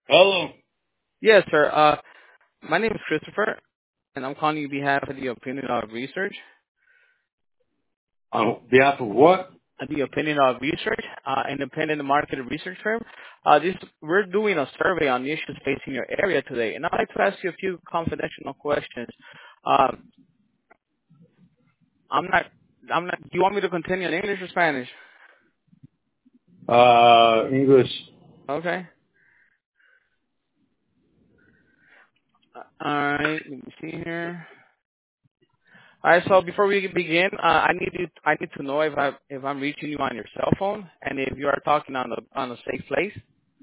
Hello. Yes, sir. My name is Christopher, and I'm calling you on behalf of the Opinion of Research. On behalf of what? The Opinion of Research, independent market research firm. We're doing a survey on the issues facing your area today, and I'd like to ask you a few confidential questions. Um, I'm not. Do you want me to continue in English or Spanish? English. Okay. All right. Let me see here. All right. So before we begin, I need to know if I'm reaching you on your cell phone, and if you are talking on a safe place.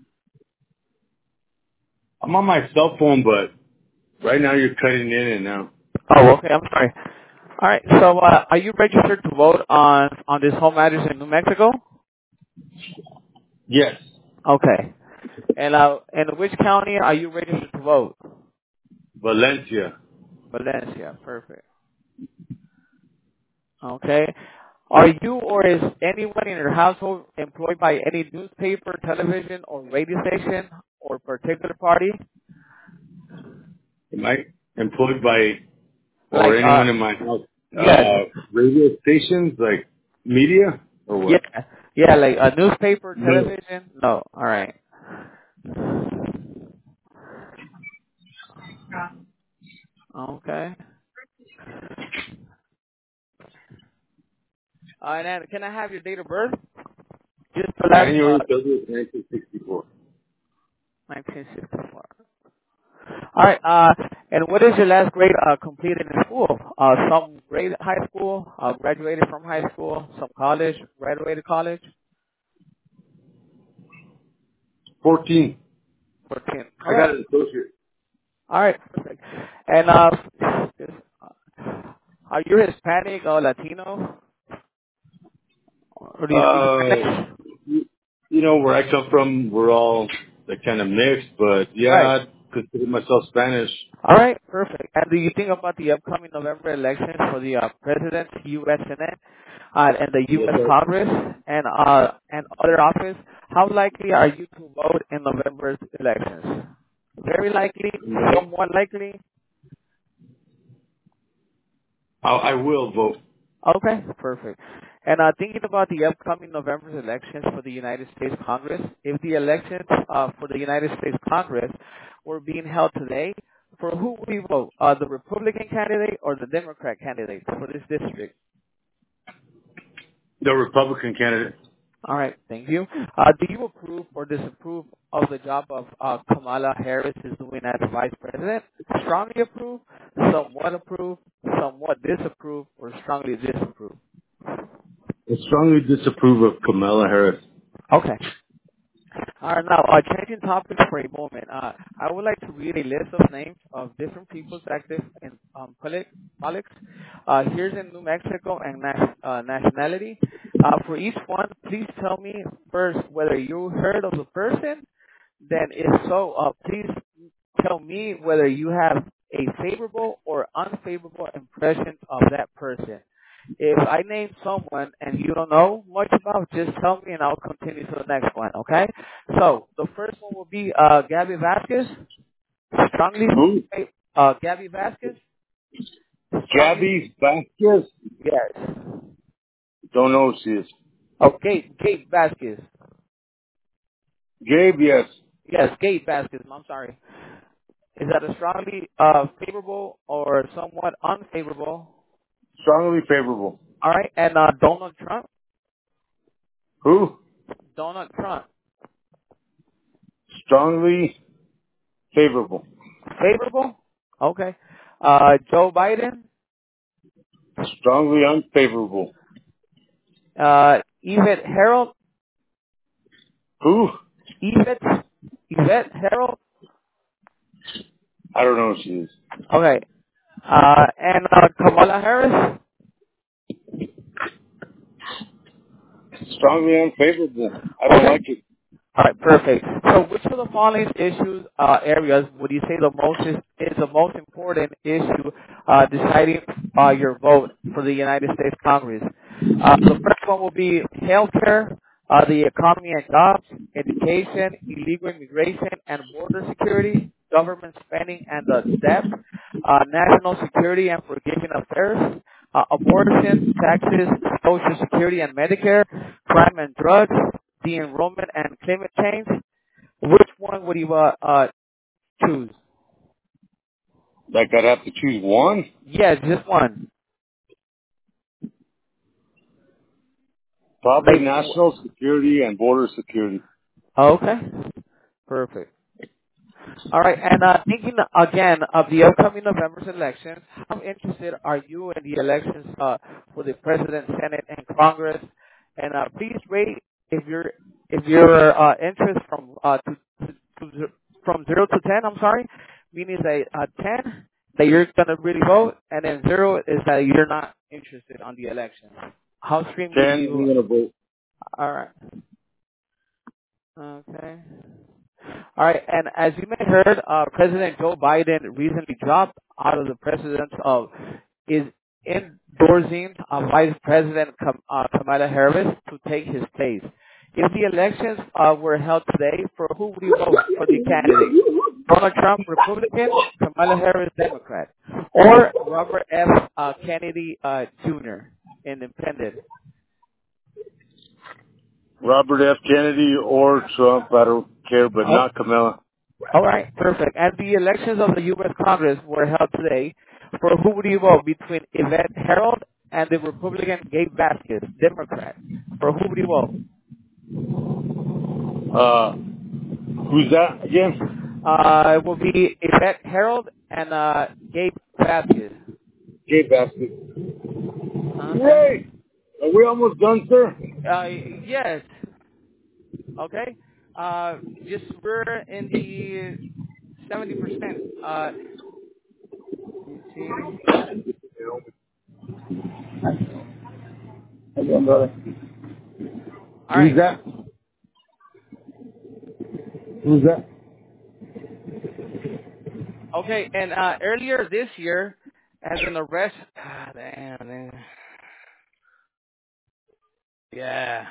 I'm on my cell phone, but right now you're cutting in and out. Oh, okay. I'm sorry. All right. So, are you registered to vote on this home address in New Mexico? Yes. Okay. And which county are you registered to vote? Valencia. Valencia. Perfect. Okay. Are you or is anyone in your household employed by any newspaper, television, or radio station or particular party? Am I employed by or Like, anyone in my house? yes. Radio stations, like media or Yeah. what? Yeah, like a newspaper, No. television? No. All right. Okay. And then can I have your date of birth? Just the last January 30th, 1964. 1964. All right. And what is your last grade completed in school? Some grade high school, graduated from high school, some college, graduated college. 14. 14. All I got right. an associate. All right. Perfect. And are you Hispanic or Latino? Or do you speak Spanish? You know, where I come from, we're all like kind of mixed, but yeah, Right. I consider myself Spanish. All right, perfect. And do you think about the upcoming November elections for the President, U.S. Senate, and the Yes, U.S. sir. Congress and other office? How likely are you to vote in November's elections? Very likely, No, somewhat likely. I will vote. Okay, perfect. And thinking about the upcoming November's elections for the United States Congress, if the elections for the United States Congress were being held today, for who would you vote? The Republican candidate or the Democrat candidate for this district? The Republican candidate. All right, thank you. Do you approve or disapprove of the job of Kamala Harris is doing as Vice President? Strongly approve, somewhat disapprove, or strongly disapprove? I strongly disapprove of Kamala Harris. Okay. All right, now, changing topics for a moment. I would like to read a list of names of different peoples active in politics. Here's in New Mexico and nationality. For each one, please tell me first whether you heard of the person. Then, if so, please tell me whether you have a favorable or unfavorable impression of that person. If I name someone and you don't know much about, just tell me and I'll continue to the next one, okay? So, the first one will be Gabby Vasquez. Strongly, Who? Gabby Vasquez. Strongly, Gabby Vasquez? yes. Don't know who she is. Oh, Gabe Vasquez. Gabe, yes. Yes, Gabe Vasquez. I'm sorry. Is that a strongly favorable or somewhat unfavorable? Strongly favorable. All right, and Donald Trump. Who? Donald Trump. Strongly favorable. Favorable? Okay. Joe Biden. Strongly unfavorable. Yvette Harold. Who? Yvette Harold. I don't know who she is. Okay. And Kamala Harris. Strongly unfavorable. I don't Okay. like it. All right, perfect. So, which of the following issues areas would you say is the most important issue deciding your vote for the United States Congress? The first one will be healthcare, the economy and jobs, education, illegal immigration and border security, government spending and the debt, national security and forgiving affairs, abortion, taxes, social security and Medicare, crime and drugs, the enrollment and climate change. Which one would you choose? Like I'd have to choose one? Yes, just one. Probably Like, national security and border security. okay, perfect. All right, and thinking again of the upcoming November's elections, how interested are you in the elections for the President, Senate, and Congress? And please rate if your interest from 0 to 10. I'm sorry, meaning that 10 that you're gonna really vote, and then 0 is that you're not interested on the elections. How extremely 10, do I'm you? going to vote. All right. Okay. All right, and as you may have heard, President Joe Biden recently dropped out of the presidency of is endorsing Vice President Kamala Harris to take his place. If the elections were held today, for who would you vote for the candidate? Donald Trump, Republican, Kamala Harris, Democrat, or Robert F. Kennedy Jr., Independent? Robert F. Kennedy or Trump, I don't care, but not Kamala. All right, perfect. And the elections of the U.S. Congress were held today. For who would you vote between Yvette Harold and the Republican Gabe Vasquez, Democrat? For who would you vote? Who's that again? It will be Yvette Harold and Gabe Vasquez. Gabe Basket. Okay. Hey! Are we almost done, sir? Yes. Okay. Just we're in the 70%. Let me see. Hold on, brother. All Who's right. that? Who's that? Okay, and earlier this year, as an arrest, damn, man. Yeah.